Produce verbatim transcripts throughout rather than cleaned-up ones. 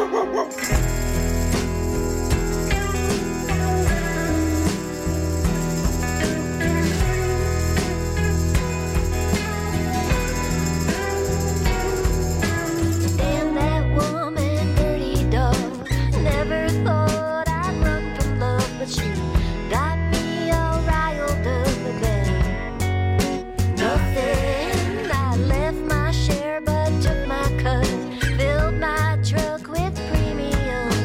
Nothing, I left my share but took my cut, filled my truck with premium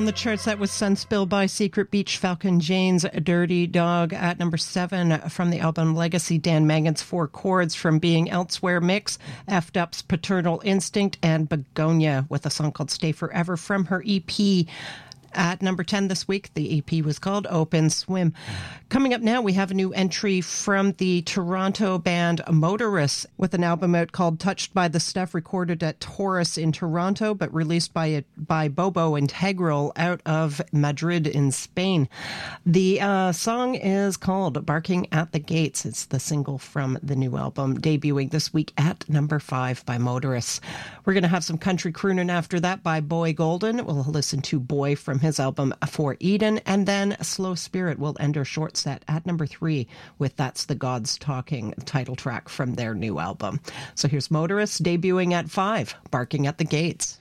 on the charts. That was Sunspill by Secret Beach, Falcon Jane's Dirty Dog. At number seven from the album Legacy, Dan Mangan's Four Chords from Being Elsewhere Mix, F'd Up's Paternal Instinct, and Begonia with a song called Stay Forever from her E P. At number ten this week, the E P was called Open Swim. Coming up now, we have a new entry from the Toronto band Motorists with an album out called Touched by the Stuff, recorded at Taurus in Toronto, but released by by Bobo Integral out of Madrid in Spain. The uh, song is called Barking at the Gates. It's the single from the new album, debuting this week at number five by Motorists. We're going to have some country crooning after that by Boy Golden. We'll listen to Boy from his album For Eden, and then Slow Spirit will end our short set at number three with That's the Gods Talking, title track from their new album. So here's Motorists debuting at five, Barking at the Gates.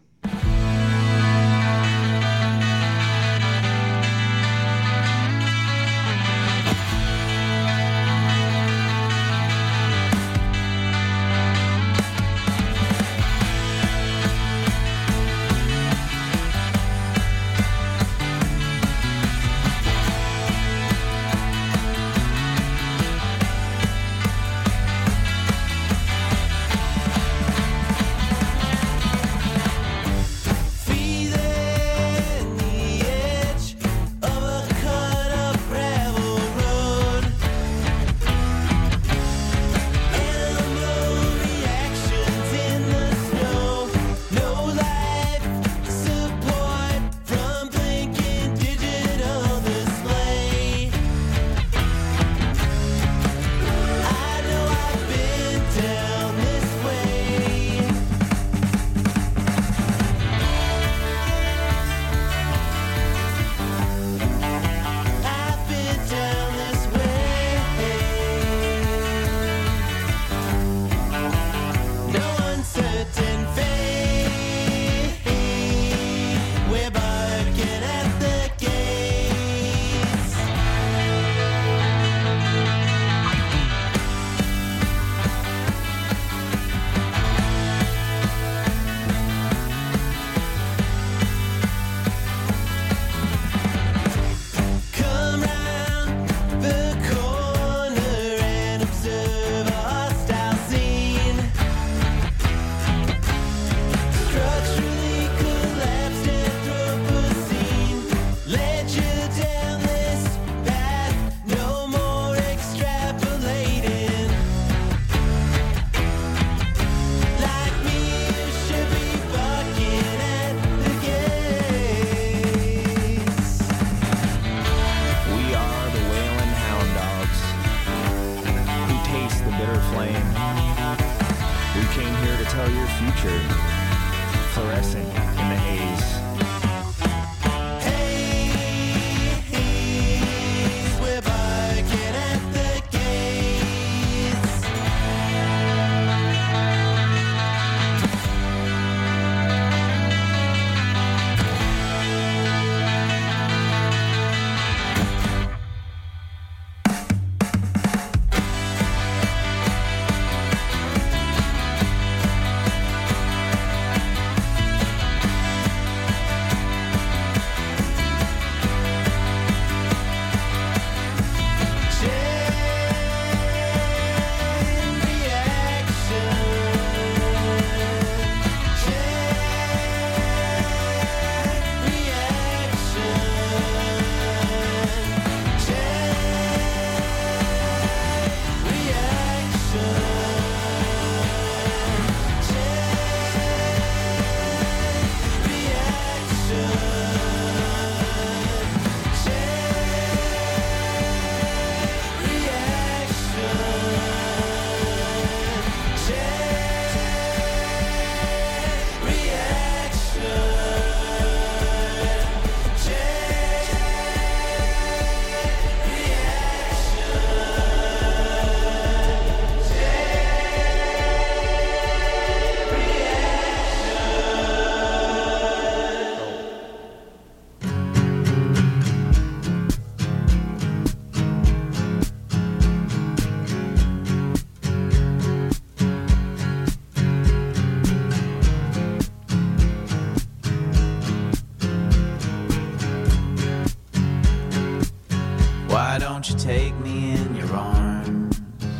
Why don't you take me in your arms?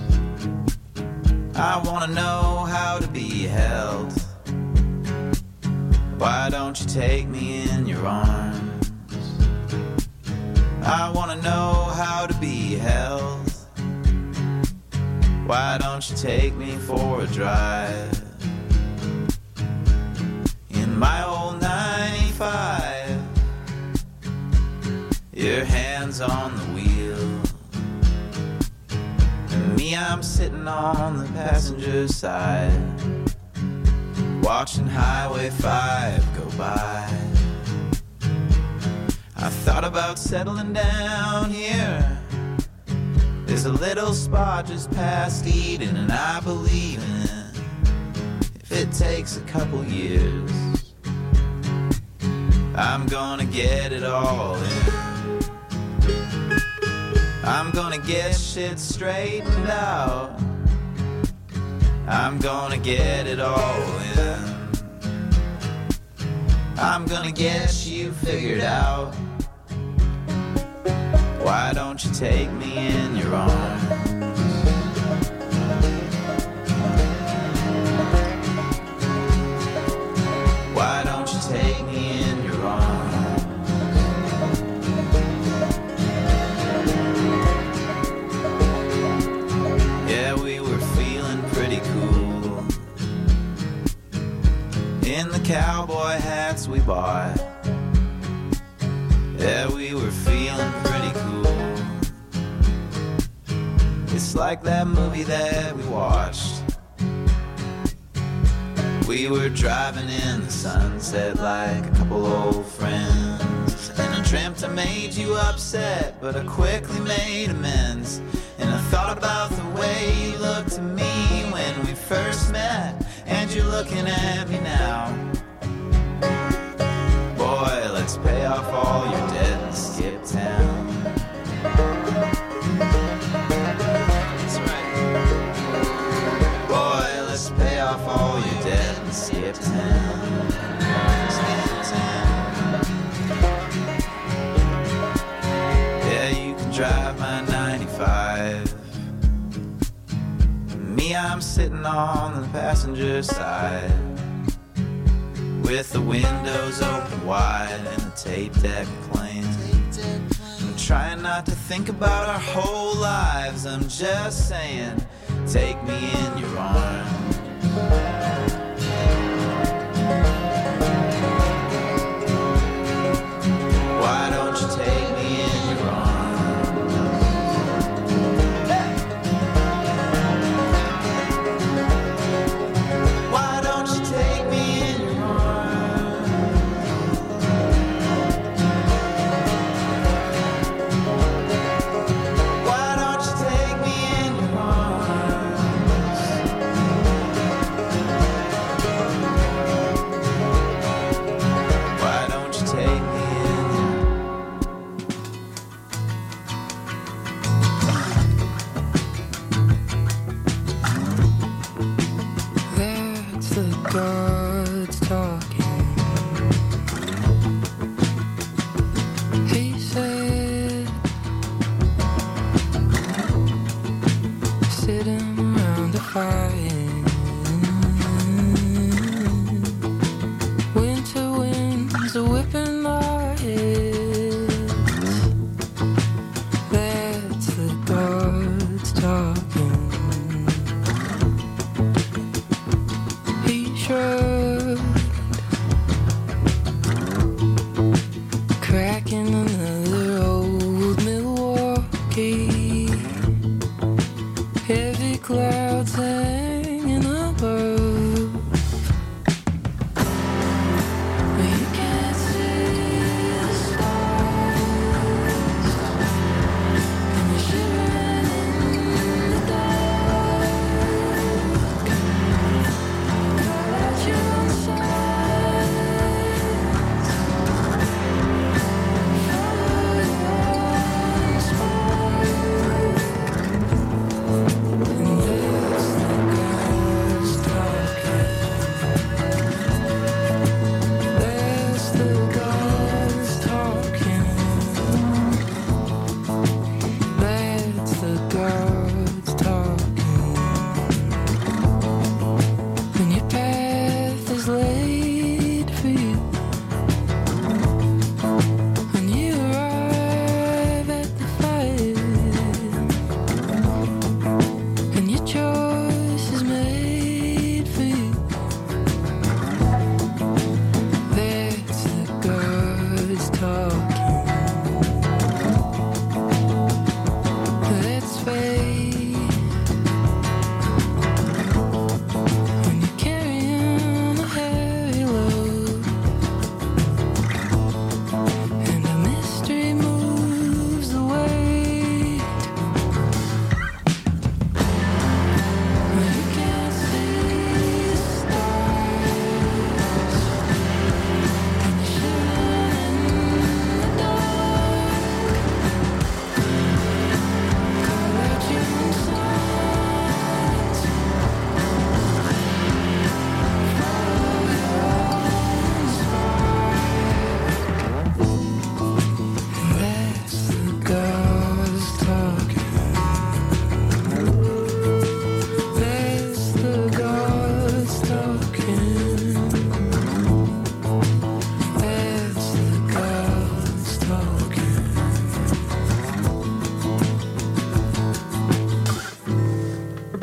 I wanna know how to be held. Why don't you take me in your arms? I wanna know how to be held. Why don't you take me for a drive in my old ninety-five? Your hands on the wheel, and me, I'm sitting on the passenger side, watching Highway five go by. I thought about settling down here. There's a little spot just past Eden, and I believe in it. If it takes a couple years, I'm gonna get it all in. I'm gonna get shit straightened out. I'm gonna get it all in. I'm gonna get you figured out. Why don't you take me in your arms? Why don't you take me in your arms? Yeah, we were feeling pretty cool in the cowboy hats we bought. Yeah, we were feeling pretty cool. It's like that movie that we watched. We were driving in the sunset like a couple old friends, and I dreamt I made you upset, but I quickly made amends. And I thought about the way you looked at me when we first met, and you're looking at me now. Boy, let's pay off all your debt and skip town. That's right. Boy, let's pay off all your debt and skip town. Skip town. Yeah, you can drive my ninety-five. Me, I'm sitting on the passenger side, with the windows open wide and the tape deck playing. I'm trying not to think about our whole lives. I'm just saying, take me in your arms. Why don't you take me in your arms? Why don't you take me in your arms? Why don't you take me in your arms?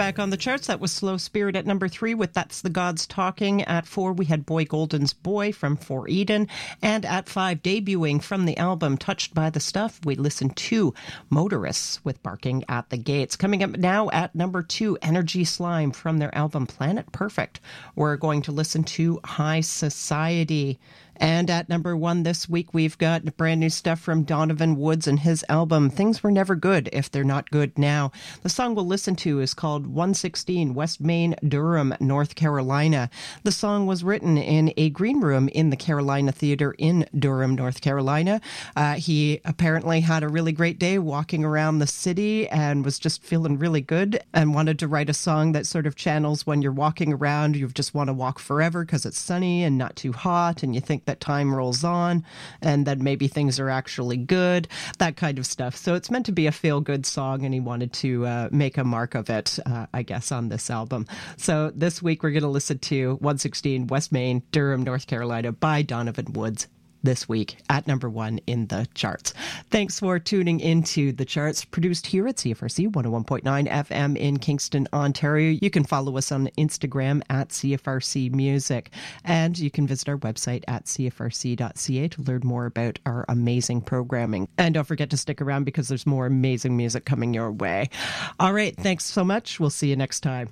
back on the charts. That was Slow Spirit at number three with That's the Gods Talking. At four, we had Boy Golden's Boy from For Eden. And at five, debuting from the album Touched by the Stuff, we listened to Motorists with Barking at the Gates. Coming up now at number two, Energy Slime from their album Planet Perfect. We're going to listen to High Society. And at number one this week, we've got brand new stuff from Donovan Woods and his album, Things Were Never Good If They're Not Good Now. The song we'll listen to is called one sixteen West Main, Durham, North Carolina. The song was written in a green room in the Carolina Theater in Durham, North Carolina. Uh, he apparently had a really great day walking around the city and was just feeling really good and wanted to write a song that sort of channels when you're walking around, you just want to walk forever because it's sunny and not too hot, and you think that time rolls on and that maybe things are actually good, that kind of stuff. So it's meant to be a feel-good song, and he wanted to uh, make a mark of it, uh, I guess, on this album. So this week we're going to listen to one sixteen West Main, Durham, North Carolina by Donovan Woods. This week at number one in the charts. Thanks for tuning into the charts, produced here at C F R C one oh one point nine F M in Kingston, Ontario. You can follow us on Instagram at C F R C Music, and you can visit our website at c f r c dot c a to learn more about our amazing programming. And don't forget to stick around because there's more amazing music coming your way. All right, thanks so much. We'll see you next time.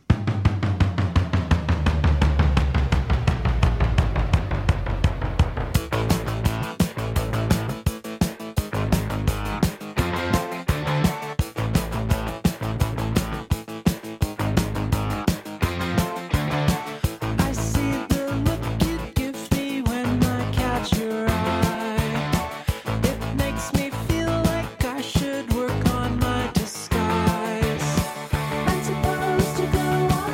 Supposed to go on.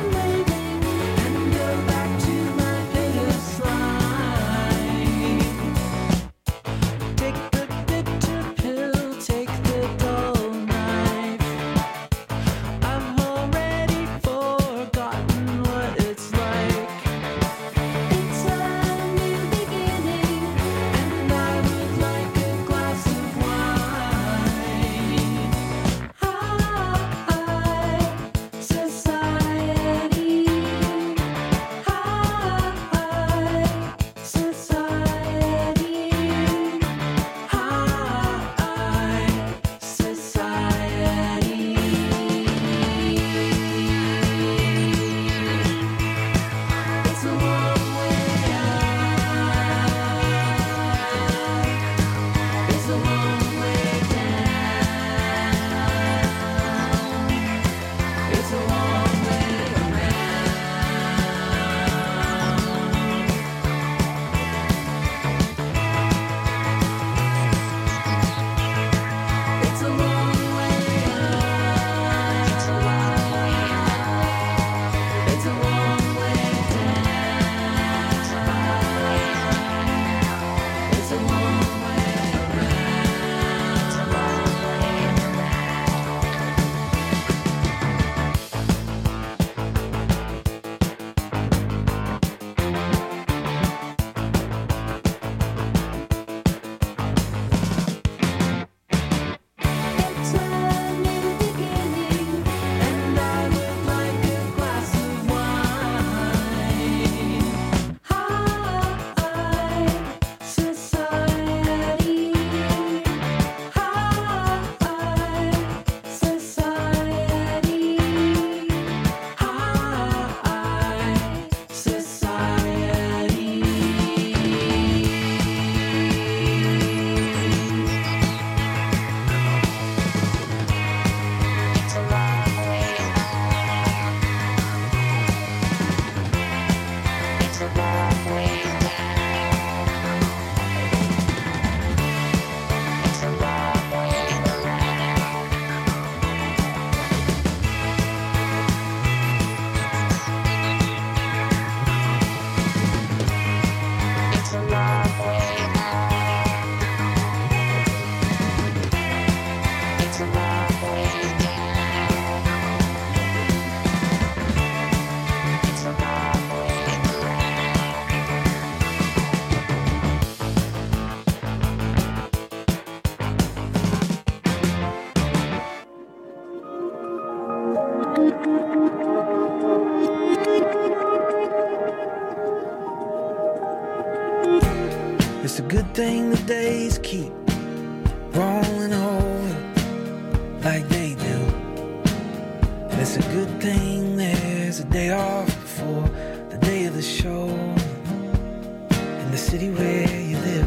day off before the day of the show in the city where you live.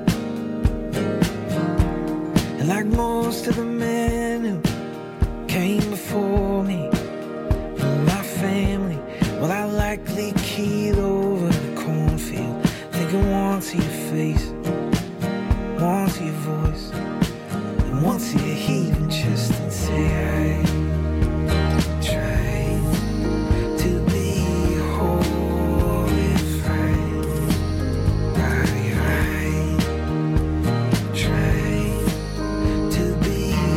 And like most of the men who came before me in my family, well, I likely keyed over the cornfield, thinking once of your face, once of your voice, and once of your heaving chest, and say I tried to be horrified by your eyes, tried to be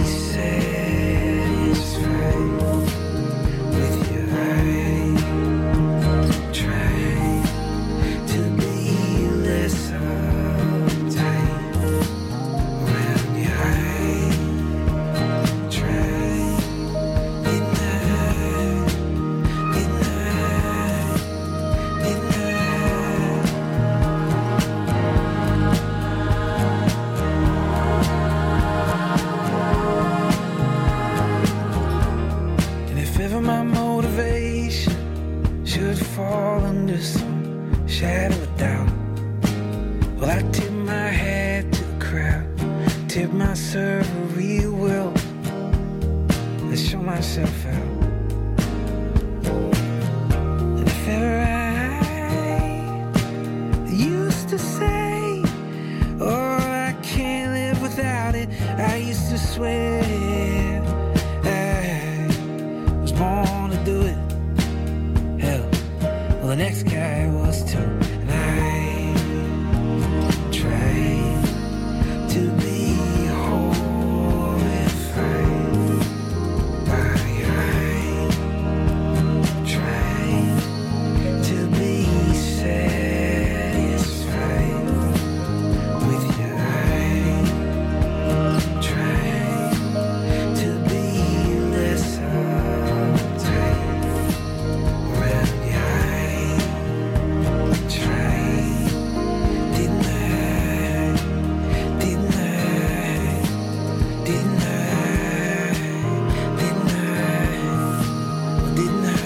satisfied with your eyes, tried to be less uptight around your eyes, tried denied, denied, denied. And if ever my motivation should fall under some shadow of doubt, well, I tip my hat to the crowd, tip my server real well, and show myself out. And if ever I used to say, oh, I can't live without it, I used to swear I was born to do it. Hell, well, the next guy was too. And I tried to be horrified by your eyes, tried to be satisfied with your eyes, tried to be less uptight around your eyes, tried, didn't I, didn't I, didn't I, didn't I, didn't I,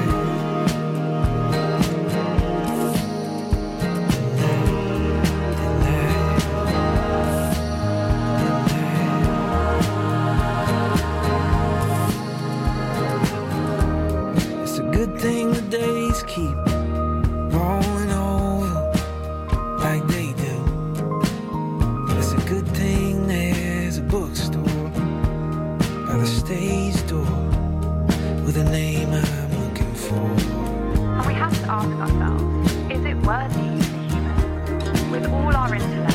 It's a good thing the days keep rolling over like they do. It's a good thing there's a bookstore by the stage door with a name I'm looking for. And we have to ask ourselves, is it worthy to be human? With all our intellect,